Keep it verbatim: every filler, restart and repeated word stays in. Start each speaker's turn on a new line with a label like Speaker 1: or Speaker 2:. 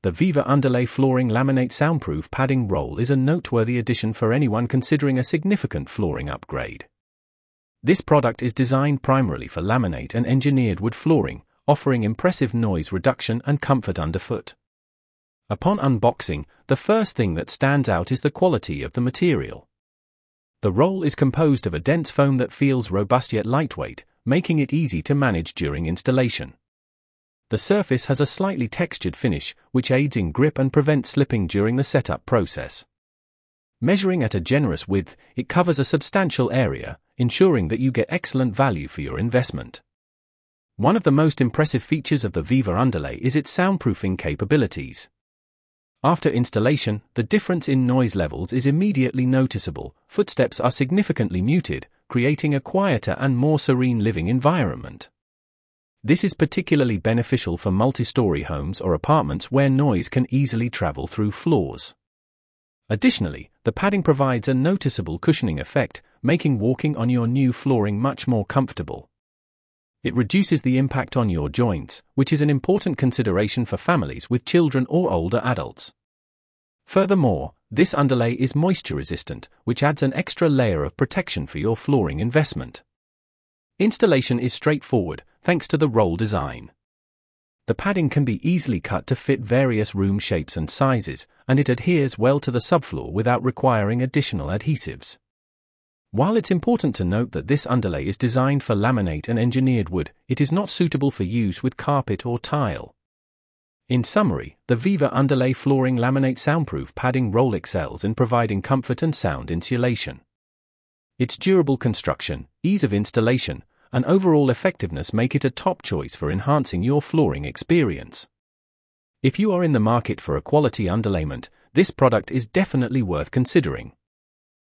Speaker 1: The Viva Underlay Flooring Laminate Soundproof Padding Roll is a noteworthy addition for anyone considering a significant flooring upgrade. This product is designed primarily for laminate and engineered wood flooring, offering impressive noise reduction and comfort underfoot. Upon unboxing, the first thing that stands out is the quality of the material. The roll is composed of a dense foam that feels robust yet lightweight, making it easy to manage during installation. The surface has a slightly textured finish, which aids in grip and prevents slipping during the setup process. Measuring at a generous width, it covers a substantial area, ensuring that you get excellent value for your investment. One of the most impressive features of the Viva Underlay is its soundproofing capabilities. After installation, the difference in noise levels is immediately noticeable. Footsteps are significantly muted, creating a quieter and more serene living environment. This is particularly beneficial for multi-story homes or apartments where noise can easily travel through floors. Additionally, the padding provides a noticeable cushioning effect, making walking on your new flooring much more comfortable. It reduces the impact on your joints, which is an important consideration for families with children or older adults. Furthermore, this underlay is moisture-resistant, which adds an extra layer of protection for your flooring investment. Installation is straightforward, thanks to the roll design. The padding can be easily cut to fit various room shapes and sizes, and it adheres well to the subfloor without requiring additional adhesives. While it's important to note that this underlay is designed for laminate and engineered wood, it is not suitable for use with carpet or tile. In summary, the Viva Underlay Flooring Laminate Soundproof Padding Roll excels in providing comfort and sound insulation. Its durable construction, ease of installation, and overall effectiveness make it a top choice for enhancing your flooring experience. If you are in the market for a quality underlayment, this product is definitely worth considering.